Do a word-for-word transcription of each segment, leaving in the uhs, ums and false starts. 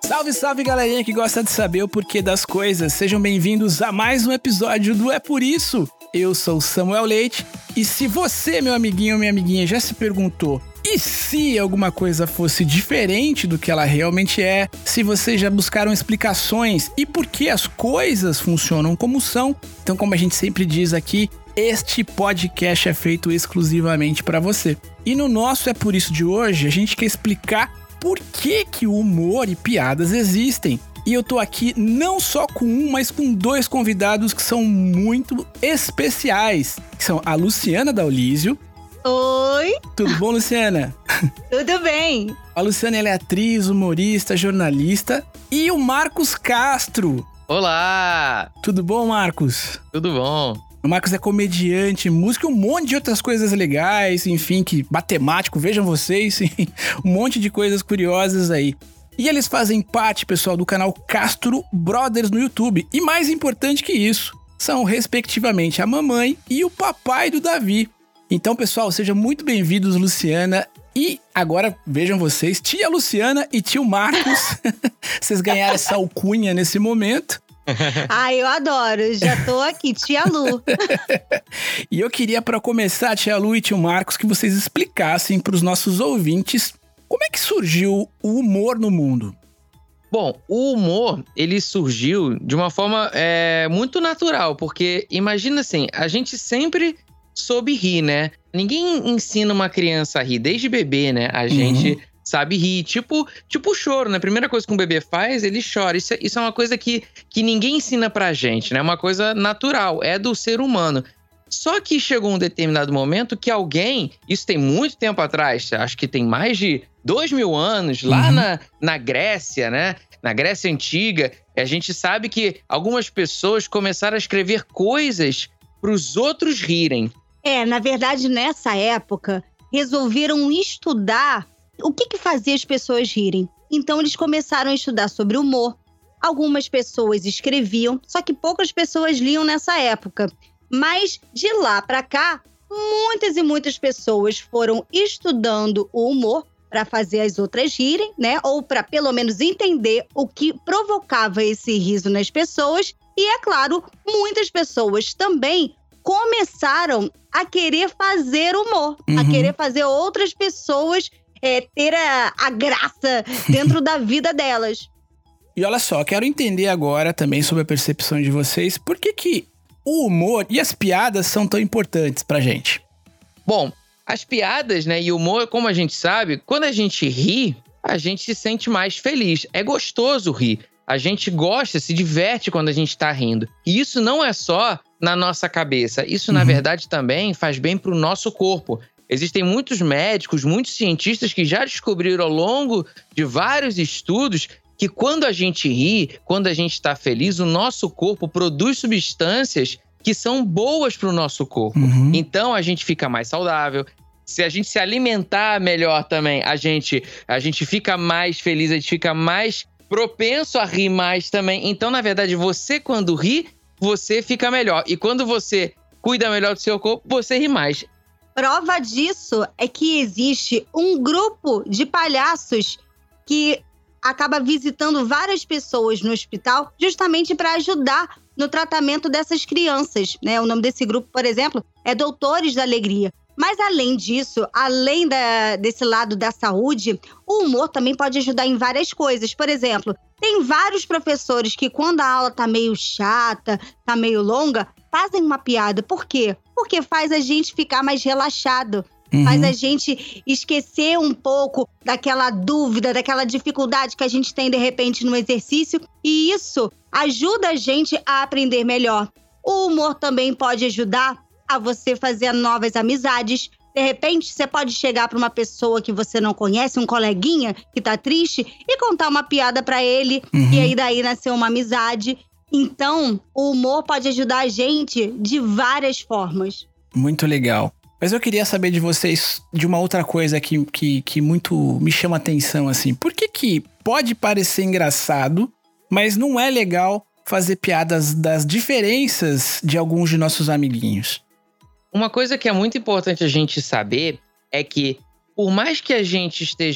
Salve, salve, galerinha que gosta de saber o porquê das coisas. Sejam bem-vindos a mais um episódio do É Por Isso. Eu sou o Samuel Leite e se você, meu amiguinho ou minha amiguinha, já se perguntou e se alguma coisa fosse diferente do que ela realmente é, se vocês já buscaram explicações e por que as coisas funcionam como são, então, como a gente sempre diz aqui, este podcast é feito exclusivamente para você. E no nosso É Por Isso de hoje, a gente quer explicar por que que o humor e piadas existem. E eu tô aqui não só com um, mas com dois convidados que são muito especiais. Que são a Luciana Daulísio. Oi! Tudo bom, Luciana? Tudo bem. A Luciana, ela é atriz, humorista, jornalista. E o Marcos Castro. Olá! Tudo bom, Marcos? Tudo bom. O Marcos é comediante, músico e um monte de outras coisas legais, enfim, que matemático, vejam vocês, um monte de coisas curiosas aí. E eles fazem parte, pessoal, do canal Castro Brothers no YouTube. E mais importante que isso, são respectivamente a mamãe e o papai do Davi. Então, pessoal, sejam muito bem-vindos, Luciana. E agora, vejam vocês, tia Luciana e tio Marcos. Vocês ganharam essa alcunha nesse momento. Ai, eu adoro, já tô aqui, tia Lu. E eu queria, para começar, tia Lu e tio Marcos, que vocês explicassem para os nossos ouvintes como é que surgiu o humor no mundo. Bom, o humor, ele surgiu de uma forma é, muito natural, porque imagina assim, a gente sempre soube rir, né? Ninguém ensina uma criança a rir, desde bebê, né? A gente... Uhum. Sabe rir, tipo, tipo choro, né? A primeira coisa que um bebê faz, ele chora. Isso é, isso é uma coisa que, que ninguém ensina pra gente, né? É uma coisa natural, é do ser humano. Só que chegou um determinado momento que alguém, isso tem muito tempo atrás, acho que tem mais de dois mil anos, lá uhum. na, na Grécia, né? Na Grécia Antiga, a gente sabe que algumas pessoas começaram a escrever coisas pros outros rirem. É, na verdade, nessa época, resolveram estudar o que que fazia as pessoas rirem? Então, eles começaram a estudar sobre humor. Algumas pessoas escreviam, só que poucas pessoas liam nessa época. Mas, de lá para cá, muitas e muitas pessoas foram estudando o humor para fazer as outras rirem, né? Ou para, pelo menos, entender o que provocava esse riso nas pessoas. E, é claro, muitas pessoas também começaram a querer fazer humor. Uhum. A querer fazer outras pessoas... É, ter a, a graça dentro da vida delas. E olha só, quero entender agora também sobre a percepção de vocês, por que que o humor e as piadas são tão importantes pra gente? Bom, as piadas, né, e o humor, como a gente sabe, quando a gente ri, a gente se sente mais feliz. É gostoso rir. A gente gosta, se diverte quando a gente tá rindo. E isso não é só na nossa cabeça. Isso, uhum. na verdade, também faz bem pro nosso corpo. Existem muitos médicos, muitos cientistas que já descobriram ao longo de vários estudos que quando a gente ri, quando a gente está feliz, o nosso corpo produz substâncias que são boas para o nosso corpo. Uhum. Então, a gente fica mais saudável. Se a gente se alimentar melhor também, a gente, a gente fica mais feliz, a gente fica mais propenso a rir mais também. Então, na verdade, você quando ri, você fica melhor. E quando você cuida melhor do seu corpo, você ri mais. Prova disso é que existe um grupo de palhaços que acaba visitando várias pessoas no hospital justamente para ajudar no tratamento dessas crianças, né? O nome desse grupo, por exemplo, é Doutores da Alegria. Mas além disso, além da, desse lado da saúde, o humor também pode ajudar em várias coisas. Por exemplo, tem vários professores que quando a aula tá meio chata, tá meio longa, fazem uma piada. Por quê? Porque faz a gente ficar mais relaxado. Uhum. Faz a gente esquecer um pouco daquela dúvida, daquela dificuldade que a gente tem, de repente, no exercício. E isso ajuda a gente a aprender melhor. O humor também pode ajudar a você fazer novas amizades. De repente, você pode chegar para uma pessoa que você não conhece, um coleguinha que tá triste, e contar uma piada para ele. Uhum. E aí, daí, nasceu uma amizade. Então, o humor pode ajudar a gente de várias formas. Muito legal. Mas eu queria saber de vocês de uma outra coisa que, que, que muito me chama atenção, assim. Por que que pode parecer engraçado, mas não é legal fazer piadas das diferenças de alguns de nossos amiguinhos? Uma coisa que é muito importante a gente saber é que, por mais que a gente esteja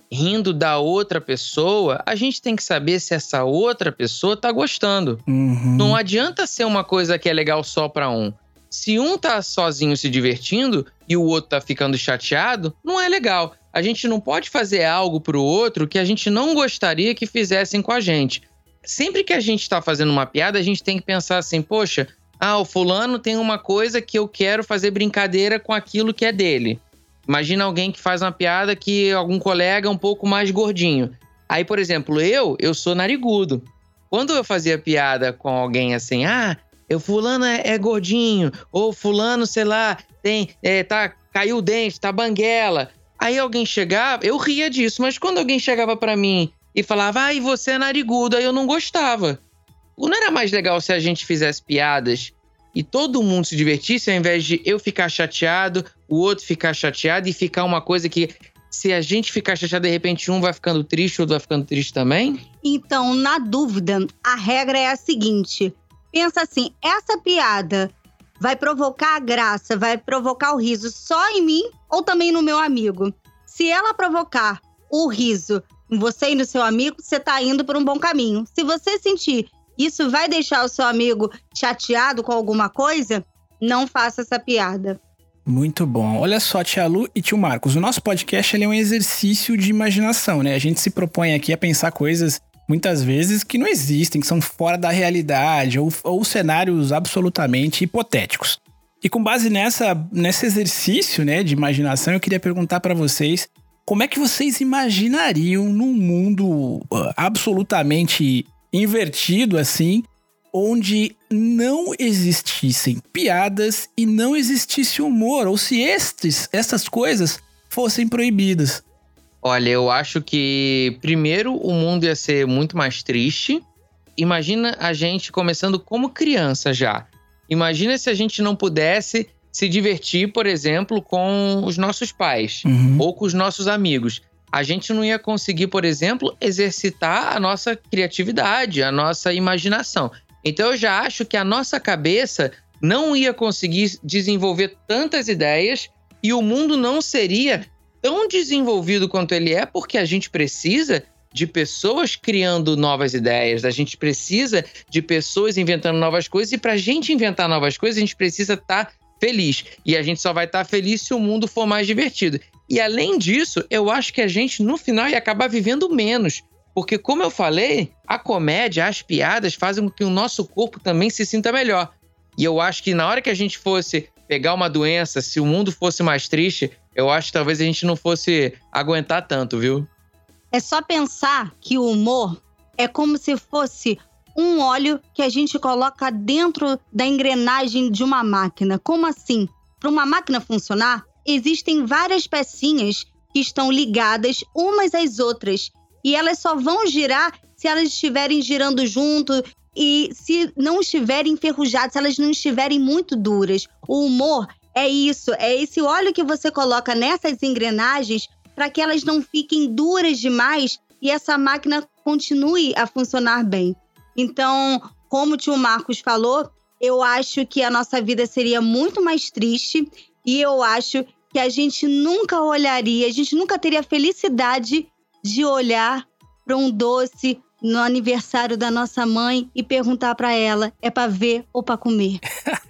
rindo da outra pessoa, a gente tem que saber se essa outra pessoa tá gostando. Uhum. Não adianta ser uma coisa que é legal só pra um. Se um tá sozinho se divertindo e o outro tá ficando chateado, não é legal. A gente não pode fazer algo pro outro que a gente não gostaria que fizessem com a gente. Sempre que a gente tá fazendo uma piada, a gente tem que pensar assim, poxa, ah, o fulano tem uma coisa que eu quero fazer brincadeira com aquilo que é dele. Imagina alguém que faz uma piada que algum colega é um pouco mais gordinho. Aí, por exemplo, eu, eu sou narigudo. Quando eu fazia piada com alguém assim, ah, eu fulano é, é gordinho, ou fulano, sei lá, tem, é, tá, caiu o dente, tá banguela. Aí alguém chegava, eu ria disso, mas quando alguém chegava pra mim e falava, ah, e você é narigudo, aí eu não gostava. Não era mais legal se a gente fizesse piadas e todo mundo se divertisse, ao invés de eu ficar chateado, o outro ficar chateado e ficar uma coisa que, se a gente ficar chateado, de repente um vai ficando triste, o outro vai ficando triste também? Então, na dúvida, a regra é a seguinte. Pensa assim, essa piada vai provocar a graça, vai provocar o riso só em mim ou também no meu amigo? Se ela provocar o riso em você e no seu amigo, você tá indo por um bom caminho. Se você sentir isso vai deixar o seu amigo chateado com alguma coisa, não faça essa piada. Muito bom. Olha só, tia Lu e tio Marcos, o nosso podcast ele é um exercício de imaginação, né? A gente se propõe aqui a pensar coisas, muitas vezes, que não existem, que são fora da realidade, ou, ou cenários absolutamente hipotéticos. E com base nessa, nesse exercício, né, de imaginação, eu queria perguntar para vocês, como é que vocês imaginariam num mundo uh, absolutamente invertido, assim, onde não existissem piadas e não existisse humor, ou se estes, essas coisas fossem proibidas? Olha, eu acho que primeiro o mundo ia ser muito mais triste. Imagina a gente começando como criança já. Imagina se a gente não pudesse se divertir, por exemplo, com os nossos pais, uhum, ou com os nossos amigos. A gente não ia conseguir, por exemplo, exercitar a nossa criatividade, a nossa imaginação. Então eu já acho que a nossa cabeça não ia conseguir desenvolver tantas ideias e o mundo não seria tão desenvolvido quanto ele é, porque a gente precisa de pessoas criando novas ideias, a gente precisa de pessoas inventando novas coisas, e para a gente inventar novas coisas, a gente precisa estar feliz. E a gente só vai estar feliz se o mundo for mais divertido. E além disso, eu acho que a gente, no final, ia acabar vivendo menos. Porque, como eu falei, a comédia, as piadas fazem com que o nosso corpo também se sinta melhor. E eu acho que na hora que a gente fosse pegar uma doença, se o mundo fosse mais triste, eu acho que talvez a gente não fosse aguentar tanto, viu? É só pensar que o humor é como se fosse um óleo que a gente coloca dentro da engrenagem de uma máquina. Como assim? Para uma máquina funcionar, existem várias pecinhas que estão ligadas umas às outras. E elas só vão girar se elas estiverem girando junto e se não estiverem enferrujadas, se elas não estiverem muito duras. O humor é isso, é esse óleo que você coloca nessas engrenagens para que elas não fiquem duras demais e essa máquina continue a funcionar bem. Então, como o tio Marcos falou, eu acho que a nossa vida seria muito mais triste e eu acho que a gente nunca olharia, a gente nunca teria a felicidade de olhar para um doce no aniversário da nossa mãe e perguntar para ela, é para ver ou para comer?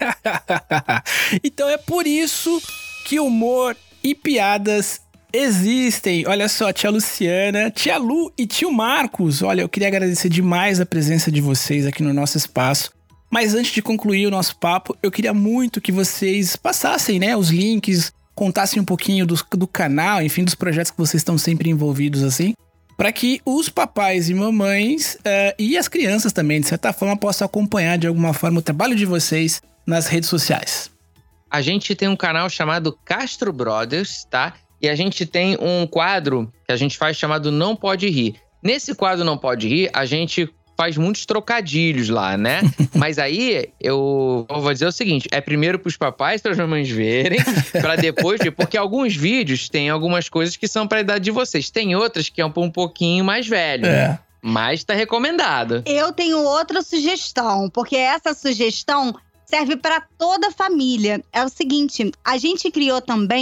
Então é por isso que humor e piadas existem. Olha só, tia Luciana, tia Lu e tio Marcos. Olha, eu queria agradecer demais a presença de vocês aqui no nosso espaço. Mas antes de concluir o nosso papo, eu queria muito que vocês passassem, né, os links, contassem um pouquinho do, do canal, enfim, dos projetos que vocês estão sempre envolvidos, assim, para que os papais e mamães uh, e as crianças também, de certa forma, possam acompanhar de alguma forma o trabalho de vocês nas redes sociais. A gente tem um canal chamado Castro Brothers, tá? E a gente tem um quadro que a gente faz chamado Não Pode Rir. Nesse quadro Não Pode Rir, a gente faz muitos trocadilhos lá, né? Mas aí, eu vou dizer o seguinte, é primeiro pros papais, para as mamães verem, para depois ver, porque alguns vídeos tem algumas coisas que são para a idade de vocês. Tem outras que é um, um pouquinho mais velho, é. Mas tá recomendado. Eu tenho outra sugestão, porque essa sugestão serve para toda a família. É o seguinte, a gente criou também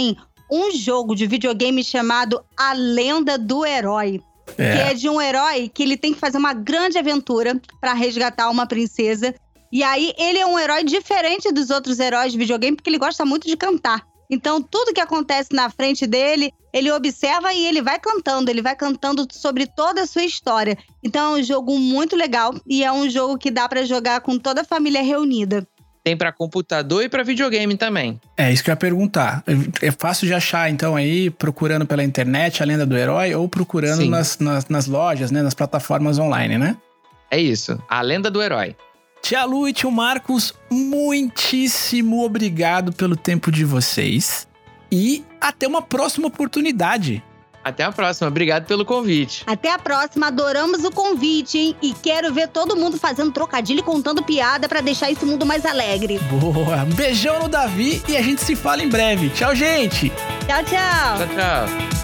um jogo de videogame chamado A Lenda do Herói. É. Que é de um herói que ele tem que fazer uma grande aventura pra resgatar uma princesa. E aí, ele é um herói diferente dos outros heróis de videogame, porque ele gosta muito de cantar. Então, tudo que acontece na frente dele, ele observa e ele vai cantando. Ele vai cantando sobre toda a sua história. Então, é um jogo muito legal e é um jogo que dá pra jogar com toda a família reunida. Tem pra computador e pra videogame também. É, isso que eu ia perguntar. É fácil de achar, então, aí, procurando pela internet, A Lenda do Herói, ou procurando nas, nas, nas lojas, né, nas plataformas online, né? É isso, A Lenda do Herói. Tia Lu e tio Marcos, muitíssimo obrigado pelo tempo de vocês. E até uma próxima oportunidade. Até a próxima, obrigado pelo convite. Até a próxima, adoramos o convite, hein? E quero ver todo mundo fazendo trocadilho e contando piada pra deixar esse mundo mais alegre. Boa, um beijão no Davi e a gente se fala em breve. Tchau, gente! Tchau, tchau! Tchau, tchau!